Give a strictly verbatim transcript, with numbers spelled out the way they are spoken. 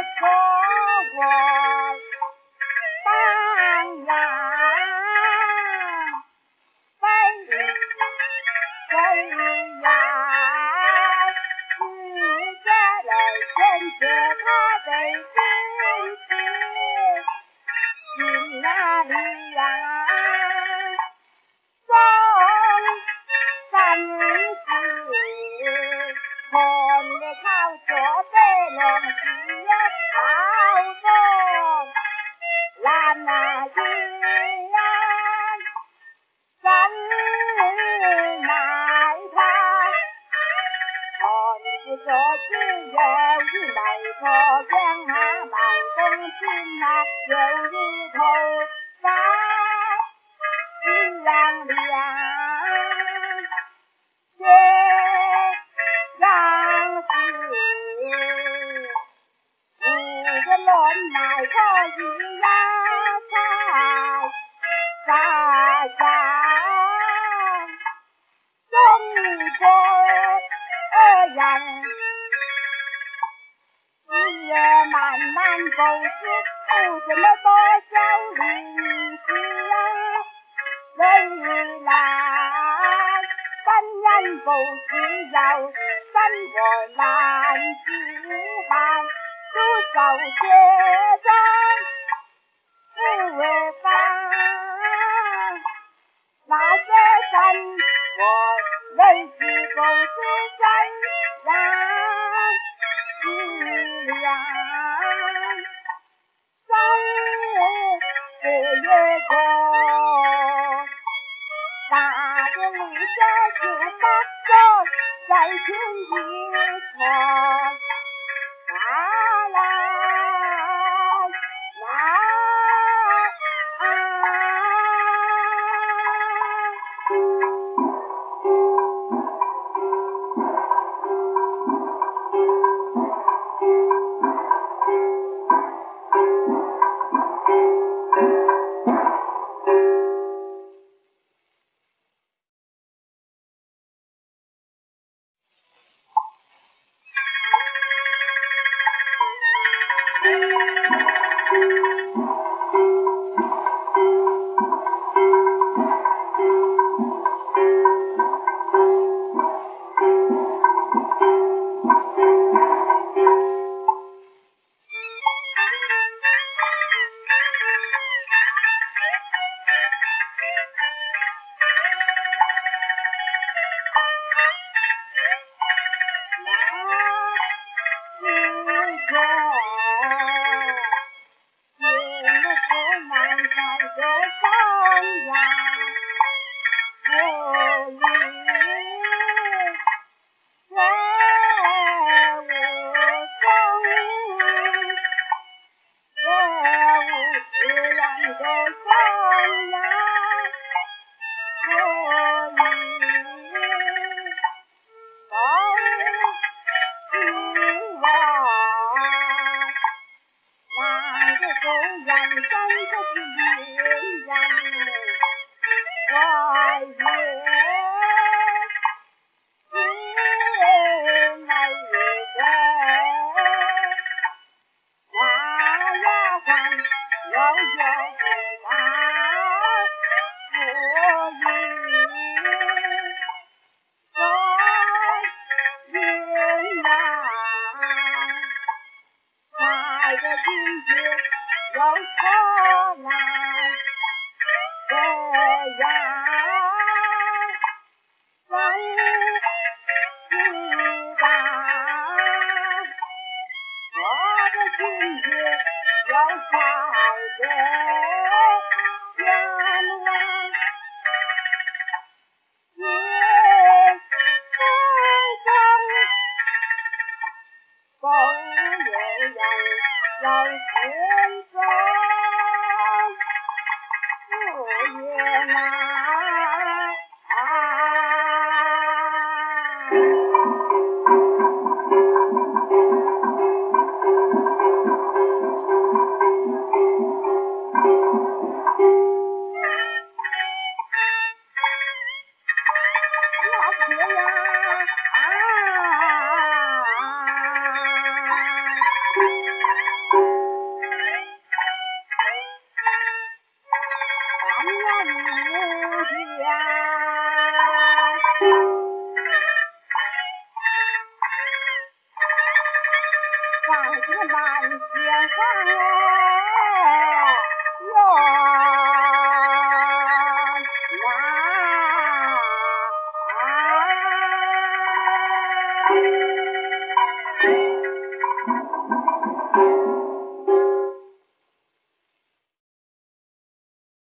说我当然非非呀，是这人选择他的心事，心哪里呀？中山市，看的靠左的龙是好多，蓝啊云啊，真奈他，看不着只有一枚头将啊，满公心啊，有一头发亮亮。来可以呀，在在在中国人，日夜漫漫都是不怎么多少历史啊，未来三人不是要三个男子汉。独守街中不违法，那些山我泪是都是真然是良，三月过大的绿色就把手再听一错。天中不言啊。 望见满天黄